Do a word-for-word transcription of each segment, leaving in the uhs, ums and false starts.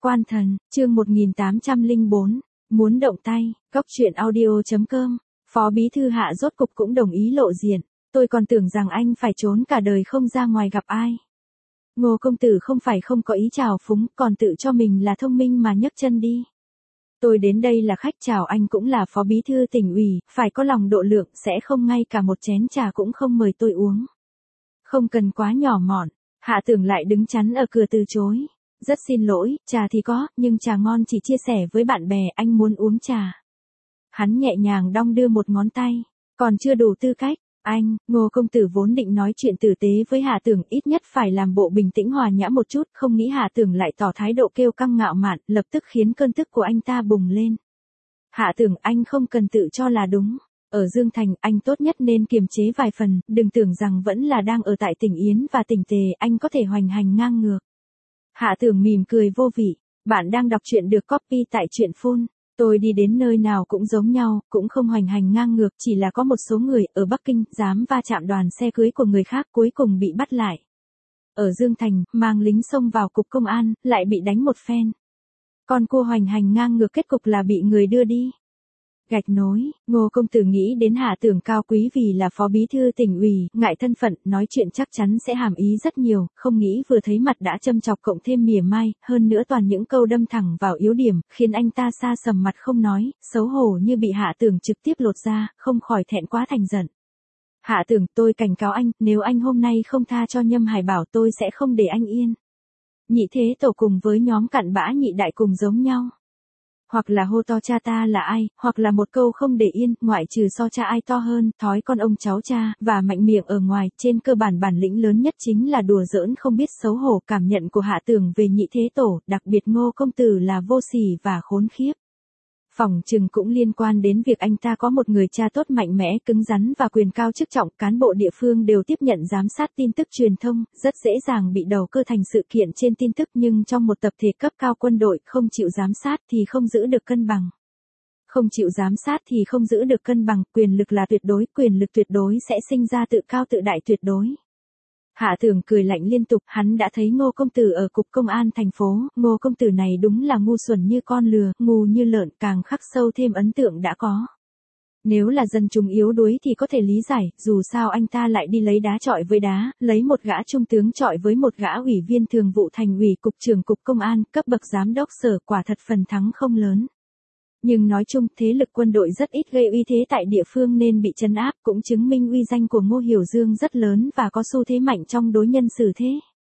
Quan thần, chương một nghìn tám trăm lẻ bốn, muốn động tay, góc truyện audio.com, Phó Bí Thư Hạ rốt cục cũng đồng ý lộ diện, tôi còn tưởng rằng anh phải trốn cả đời không ra ngoài gặp ai. Ngô công tử không phải không có ý chào phúng, còn tự cho mình là thông minh mà nhấc chân đi. Tôi đến đây là khách chào anh cũng là Phó Bí Thư tỉnh ủy, phải có lòng độ lượng, sẽ không ngay cả một chén trà cũng không mời tôi uống. Không cần quá nhỏ mọn, Hạ Tưởng lại đứng chắn ở cửa từ chối. Rất xin lỗi, trà thì có, nhưng trà ngon chỉ chia sẻ với bạn bè, anh muốn uống trà. Hắn nhẹ nhàng đong đưa một ngón tay, còn chưa đủ tư cách. Anh, Ngô công tử vốn định nói chuyện tử tế với Hạ Tưởng, ít nhất phải làm bộ bình tĩnh hòa nhã một chút, không nghĩ Hạ Tưởng lại tỏ thái độ kêu căng ngạo mạn, lập tức khiến cơn tức của anh ta bùng lên. Hạ Tưởng, anh không cần tự cho là đúng. Ở Dương Thành, anh tốt nhất nên kiềm chế vài phần, đừng tưởng rằng vẫn là đang ở tại tỉnh Yến và tỉnh Tề, anh có thể hoành hành ngang ngược. Hạ Tưởng mỉm cười vô vị, bạn đang đọc truyện được copy tại truyện phone. Tôi đi đến nơi nào cũng giống nhau, cũng không hoành hành ngang ngược, chỉ là có một số người ở Bắc Kinh dám va chạm đoàn xe cưới của người khác cuối cùng bị bắt lại. Ở Dương Thành, mang lính xông vào cục công an, lại bị đánh một phen. Còn cô hoành hành ngang ngược kết cục là bị người đưa đi. Gạch nối, Ngô công tử nghĩ đến Hạ Tưởng cao quý vì là Phó Bí Thư tỉnh ủy, ngại thân phận, nói chuyện chắc chắn sẽ hàm ý rất nhiều, không nghĩ vừa thấy mặt đã châm chọc cộng thêm mỉa mai, hơn nữa toàn những câu đâm thẳng vào yếu điểm, khiến anh ta sa sầm mặt không nói, xấu hổ như bị Hạ Tưởng trực tiếp lột ra, không khỏi thẹn quá thành giận. Hạ Tưởng, tôi cảnh cáo anh, nếu anh hôm nay không tha cho Nhâm Hải Bảo tôi sẽ không để anh yên. Nhị thế tổ cùng với nhóm cặn bã nhị đại cùng giống nhau. Hoặc là hô to cha ta là ai, hoặc là một câu không để yên, ngoại trừ so cha ai to hơn, thói con ông cháu cha, và mạnh miệng ở ngoài, trên cơ bản bản lĩnh lớn nhất chính là đùa giỡn không biết xấu hổ. Cảm nhận của Hạ Tưởng về nhị thế tổ, đặc biệt Ngô công tử là vô sỉ và khốn khiếp. Phỏng chừng cũng liên quan đến việc anh ta có một người cha tốt mạnh mẽ, cứng rắn và quyền cao chức trọng, cán bộ địa phương đều tiếp nhận giám sát tin tức truyền thông, rất dễ dàng bị đầu cơ thành sự kiện trên tin tức, nhưng trong một tập thể cấp cao quân đội, không chịu giám sát thì không giữ được cân bằng. Không chịu giám sát thì không giữ được cân bằng, quyền lực là tuyệt đối, quyền lực tuyệt đối sẽ sinh ra tự cao tự đại tuyệt đối. Hạ Tưởng cười lạnh liên tục, hắn đã thấy Ngô công tử ở cục công an thành phố, Ngô công tử này đúng là ngu xuẩn như con lừa, ngu như lợn, càng khắc sâu thêm ấn tượng đã có. Nếu là dân chúng yếu đuối thì có thể lý giải, dù sao anh ta lại đi lấy đá chọi với đá, lấy một gã trung tướng chọi với một gã ủy viên thường vụ thành ủy, cục trưởng cục công an, cấp bậc giám đốc sở, quả thật phần thắng không lớn. Nhưng nói chung, thế lực quân đội rất ít gây uy thế tại địa phương nên bị trấn áp, cũng chứng minh uy danh của Ngô Hiểu Dương rất lớn và có xu thế mạnh trong đối nhân xử thế.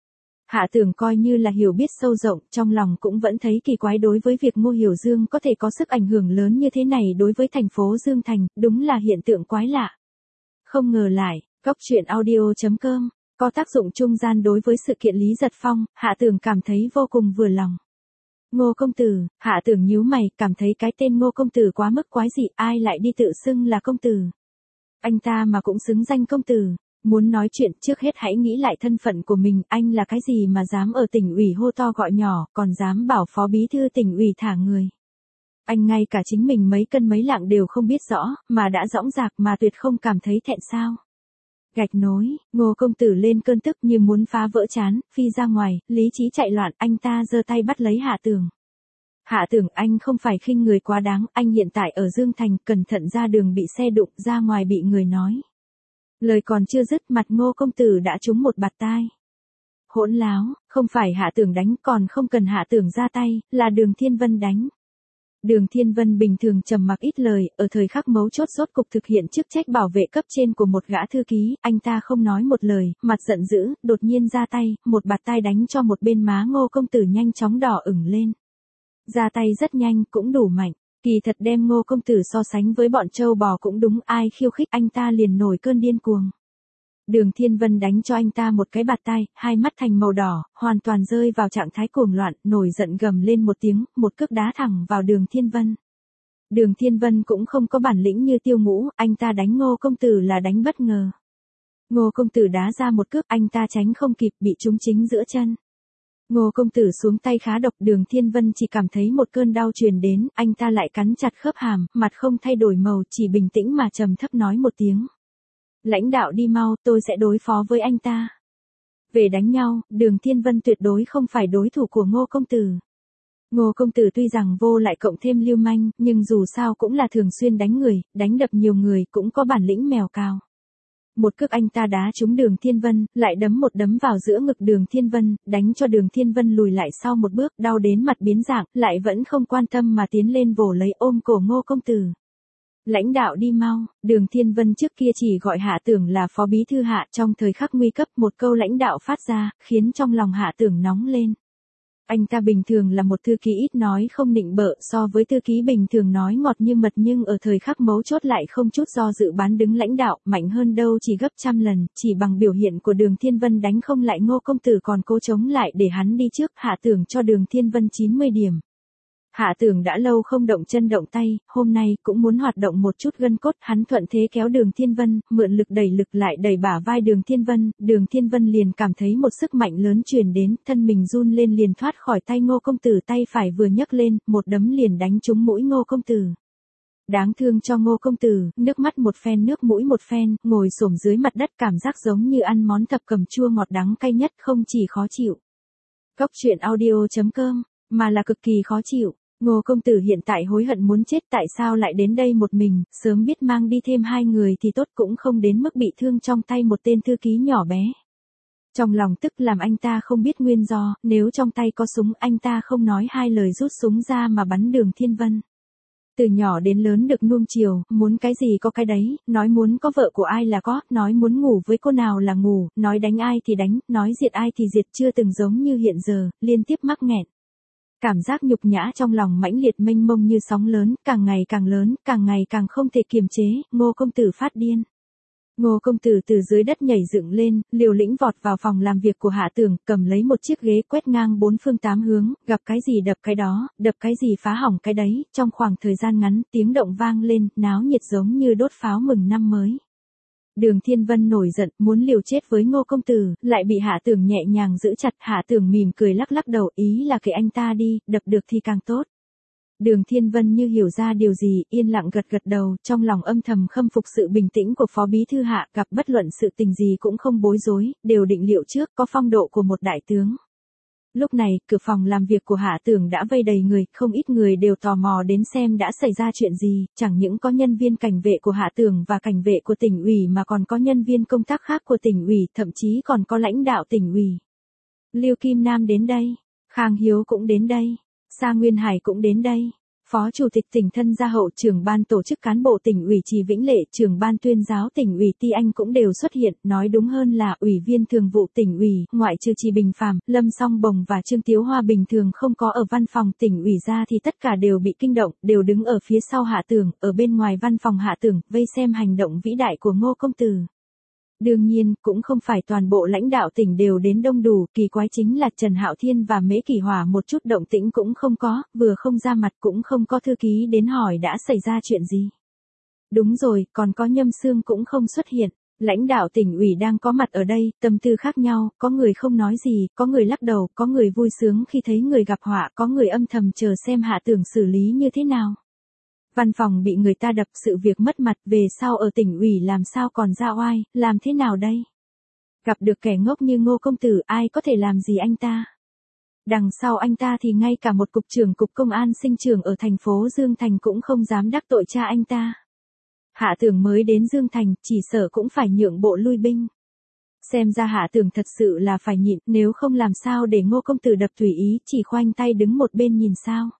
Hạ Tưởng coi như là hiểu biết sâu rộng, trong lòng cũng vẫn thấy kỳ quái đối với việc Ngô Hiểu Dương có thể có sức ảnh hưởng lớn như thế này đối với thành phố Dương Thành, đúng là hiện tượng quái lạ. Không ngờ lại, góc truyện audio.com, có tác dụng trung gian đối với sự kiện Lý Giật Phong, Hạ Tưởng cảm thấy vô cùng vừa lòng. Ngô công tử, Hạ Tưởng nhíu mày, cảm thấy cái tên Ngô công tử quá mức quái dị, ai lại đi tự xưng là công tử. Anh ta mà cũng xứng danh công tử, muốn nói chuyện trước hết hãy nghĩ lại thân phận của mình, anh là cái gì mà dám ở tỉnh ủy hô to gọi nhỏ, còn dám bảo Phó Bí Thư tỉnh ủy thả người. Anh ngay cả chính mình mấy cân mấy lạng đều không biết rõ, mà đã dõng dạc mà tuyệt không cảm thấy thẹn sao. Gạch nối, Ngô công tử lên cơn tức như muốn phá vỡ trán, phi ra ngoài, lý trí chạy loạn, anh ta giơ tay bắt lấy Hạ Tưởng. Hạ Tưởng, anh không phải khinh người quá đáng, anh hiện tại ở Dương Thành, cẩn thận ra đường bị xe đụng, ra ngoài bị người nói. Lời còn chưa dứt, mặt Ngô công tử đã trúng một bạt tai. Hỗn láo, không phải Hạ Tưởng đánh, còn không cần Hạ Tưởng ra tay, là Đường Thiên Vân đánh. Đường Thiên Vân bình thường trầm mặc ít lời, ở thời khắc mấu chốt rốt cục thực hiện chức trách bảo vệ cấp trên của một gã thư ký, anh ta không nói một lời, mặt giận dữ, đột nhiên ra tay, một bạt tai đánh cho một bên má Ngô công tử nhanh chóng đỏ ửng lên. Ra tay rất nhanh, cũng đủ mạnh, kỳ thật đem Ngô công tử so sánh với bọn trâu bò cũng đúng, ai khiêu khích anh ta liền nổi cơn điên cuồng. Đường Thiên Vân đánh cho anh ta một cái bạt tai, hai mắt thành màu đỏ, hoàn toàn rơi vào trạng thái cuồng loạn, nổi giận gầm lên một tiếng, một cước đá thẳng vào Đường Thiên Vân. Đường Thiên Vân cũng không có bản lĩnh như Tiêu Ngũ, anh ta đánh Ngô công tử là đánh bất ngờ. Ngô công tử đá ra một cước, anh ta tránh không kịp, bị trúng chính giữa chân. Ngô công tử xuống tay khá độc, Đường Thiên Vân chỉ cảm thấy một cơn đau truyền đến, anh ta lại cắn chặt khớp hàm, mặt không thay đổi màu, chỉ bình tĩnh mà trầm thấp nói một tiếng. Lãnh đạo đi mau, tôi sẽ đối phó với anh ta. Về đánh nhau, Đường Thiên Vân tuyệt đối không phải đối thủ của Ngô công tử. Ngô công tử tuy rằng vô lại cộng thêm lưu manh, nhưng dù sao cũng là thường xuyên đánh người, đánh đập nhiều người, cũng có bản lĩnh mèo cào. Một cước anh ta đá trúng Đường Thiên Vân, lại đấm một đấm vào giữa ngực Đường Thiên Vân, đánh cho Đường Thiên Vân lùi lại sau một bước, đau đến mặt biến dạng, lại vẫn không quan tâm mà tiến lên vồ lấy ôm cổ Ngô công tử. Lãnh đạo đi mau, Đường Thiên Vân trước kia chỉ gọi Hạ Tưởng là phó bí thư Hạ, trong thời khắc nguy cấp một câu lãnh đạo phát ra, khiến trong lòng Hạ Tưởng nóng lên. Anh ta bình thường là một thư ký ít nói không nịnh bợ, so với thư ký bình thường nói ngọt như mật, nhưng ở thời khắc mấu chốt lại không chút do dự bán đứng lãnh đạo, mạnh hơn đâu chỉ gấp trăm lần, chỉ bằng biểu hiện của Đường Thiên Vân đánh không lại Ngô công tử còn cố chống lại để hắn đi trước. Hạ Tưởng cho Đường Thiên Vân chín mươi điểm. Hạ Tưởng đã lâu không động chân động tay, hôm nay cũng muốn hoạt động một chút gân cốt, hắn thuận thế kéo Đường Thiên Vân, mượn lực đẩy lực lại đẩy bả vai Đường Thiên Vân, Đường Thiên Vân liền cảm thấy một sức mạnh lớn truyền đến, thân mình run lên liền thoát khỏi tay Ngô công tử, tay phải vừa nhấc lên, một đấm liền đánh trúng mũi Ngô công tử. Đáng thương cho Ngô công tử, nước mắt một phen nước mũi một phen, ngồi xổm dưới mặt đất cảm giác giống như ăn món thập cẩm chua ngọt đắng cay nhất, không chỉ khó chịu. Góc truyện audio chấm com, mà là cực kỳ khó chịu. Ngô công tử hiện tại hối hận muốn chết, tại sao lại đến đây một mình, sớm biết mang đi thêm hai người thì tốt, cũng không đến mức bị thương trong tay một tên thư ký nhỏ bé. Trong lòng tức làm anh ta không biết nguyên do, nếu trong tay có súng anh ta không nói hai lời rút súng ra mà bắn Đường Thiên Vân. Từ nhỏ đến lớn được nuông chiều, muốn cái gì có cái đấy, nói muốn có vợ của ai là có, nói muốn ngủ với cô nào là ngủ, nói đánh ai thì đánh, nói diệt ai thì diệt, chưa từng giống như hiện giờ, liên tiếp mắc nghẹn. Cảm giác nhục nhã trong lòng mãnh liệt mênh mông như sóng lớn, càng ngày càng lớn, càng ngày càng không thể kiềm chế, Ngô công tử phát điên. Ngô công tử từ dưới đất nhảy dựng lên, liều lĩnh vọt vào phòng làm việc của Hạ Tưởng, cầm lấy một chiếc ghế quét ngang bốn phương tám hướng, gặp cái gì đập cái đó, đập cái gì phá hỏng cái đấy, trong khoảng thời gian ngắn, tiếng động vang lên, náo nhiệt giống như đốt pháo mừng năm mới. Đường Thiên Vân nổi giận, muốn liều chết với Ngô công tử, lại bị Hạ Tưởng nhẹ nhàng giữ chặt, Hạ Tưởng mỉm cười lắc lắc đầu, ý là kệ anh ta đi, đập được thì càng tốt. Đường Thiên Vân như hiểu ra điều gì, yên lặng gật gật đầu, trong lòng âm thầm khâm phục sự bình tĩnh của phó bí thư Hạ, gặp bất luận sự tình gì cũng không bối rối, đều định liệu trước, có phong độ của một đại tướng. Lúc này, cửa phòng làm việc của Hạ Tưởng đã vây đầy người, không ít người đều tò mò đến xem đã xảy ra chuyện gì, chẳng những có nhân viên cảnh vệ của Hạ Tưởng và cảnh vệ của tỉnh ủy mà còn có nhân viên công tác khác của tỉnh ủy, thậm chí còn có lãnh đạo tỉnh ủy. Lưu Kim Nam đến đây, Khang Hiếu cũng đến đây, Sa Nguyên Hải cũng đến đây. Phó Chủ tịch tỉnh Thân Gia Hậu, trưởng ban tổ chức cán bộ tỉnh ủy Trì Vĩnh Lệ, trưởng ban tuyên giáo tỉnh ủy Ti Anh cũng đều xuất hiện, nói đúng hơn là ủy viên thường vụ tỉnh ủy, ngoại trừ Trì Bình Phàm, Lâm Song Bồng và Trương Tiếu Hoa bình thường không có ở văn phòng tỉnh ủy ra thì tất cả đều bị kinh động, đều đứng ở phía sau Hạ Tưởng, ở bên ngoài văn phòng Hạ Tưởng, vây xem hành động vĩ đại của Ngô công tử. Đương nhiên, cũng không phải toàn bộ lãnh đạo tỉnh đều đến đông đủ, kỳ quái chính là Trần Hạo Thiên và Mễ Kỳ Hòa một chút động tĩnh cũng không có, vừa không ra mặt cũng không có thư ký đến hỏi đã xảy ra chuyện gì. Đúng rồi, còn có Nhâm Xương cũng không xuất hiện. Lãnh đạo tỉnh ủy đang có mặt ở đây, tâm tư khác nhau, có người không nói gì, có người lắc đầu, có người vui sướng khi thấy người gặp họa, có người âm thầm chờ xem Hạ Tưởng xử lý như thế nào. Văn phòng bị người ta đập, sự việc mất mặt, về sau ở tỉnh ủy làm sao còn ra oai, làm thế nào đây? Gặp được kẻ ngốc như Ngô công tử, ai có thể làm gì anh ta? Đằng sau anh ta thì ngay cả một cục trưởng cục công an sinh trưởng ở thành phố Dương Thành cũng không dám đắc tội cha anh ta. Hạ Tưởng mới đến Dương Thành, chỉ sợ cũng phải nhượng bộ lui binh. Xem ra Hạ Tưởng thật sự là phải nhịn, nếu không làm sao để Ngô công tử đập tùy ý, chỉ khoanh tay đứng một bên nhìn sao.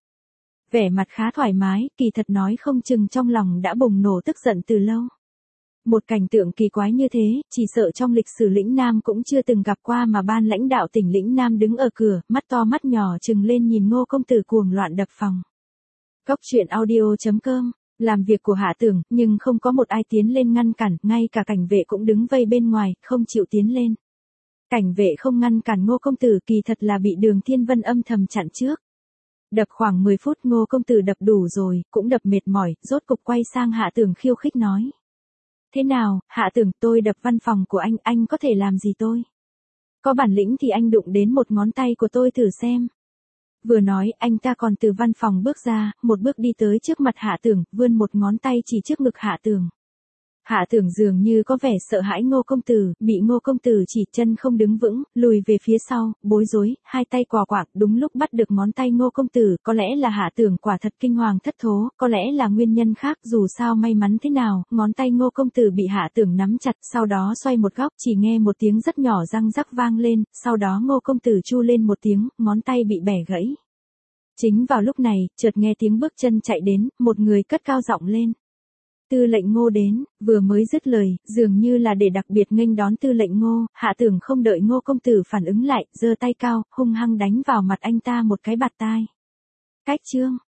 Vẻ mặt khá thoải mái, kỳ thật nói không chừng trong lòng đã bùng nổ tức giận từ lâu. Một cảnh tượng kỳ quái như thế, chỉ sợ trong lịch sử lĩnh Nam cũng chưa từng gặp qua, mà ban lãnh đạo tỉnh lĩnh Nam đứng ở cửa, mắt to mắt nhỏ trừng lên nhìn Ngô công tử cuồng loạn đập phòng. Góc truyện audio chấm com, làm việc của Hạ Tưởng, nhưng không có một ai tiến lên ngăn cản, ngay cả cảnh vệ cũng đứng vây bên ngoài, không chịu tiến lên. Cảnh vệ không ngăn cản Ngô công tử, kỳ thật là bị Đường Thiên Vân âm thầm chặn trước. Đập khoảng mười phút, Ngô công tử đập đủ rồi, cũng đập mệt mỏi, rốt cục quay sang Hạ Tưởng khiêu khích nói. Thế nào, Hạ Tưởng, tôi đập văn phòng của anh, anh có thể làm gì tôi? Có bản lĩnh thì anh đụng đến một ngón tay của tôi thử xem. Vừa nói, anh ta còn từ văn phòng bước ra, một bước đi tới trước mặt Hạ Tưởng, vươn một ngón tay chỉ trước ngực Hạ Tưởng. Hạ Tưởng dường như có vẻ sợ hãi Ngô công tử, bị Ngô công tử chỉ chân không đứng vững, lùi về phía sau, bối rối, hai tay quà quạng, đúng lúc bắt được ngón tay Ngô công tử, có lẽ là Hạ Tưởng quả thật kinh hoàng thất thố, có lẽ là nguyên nhân khác, dù sao may mắn thế nào, ngón tay Ngô công tử bị Hạ Tưởng nắm chặt, sau đó xoay một góc, chỉ nghe một tiếng rất nhỏ răng rắc vang lên, sau đó Ngô công tử chu lên một tiếng, ngón tay bị bẻ gãy. Chính vào lúc này, chợt nghe tiếng bước chân chạy đến, một người cất cao giọng lên. Tư lệnh Ngô đến, vừa mới dứt lời, dường như là để đặc biệt nghênh đón tư lệnh Ngô, Hạ Tưởng không đợi Ngô công tử phản ứng lại, giơ tay cao, hung hăng đánh vào mặt anh ta một cái bạt tai. Cách chương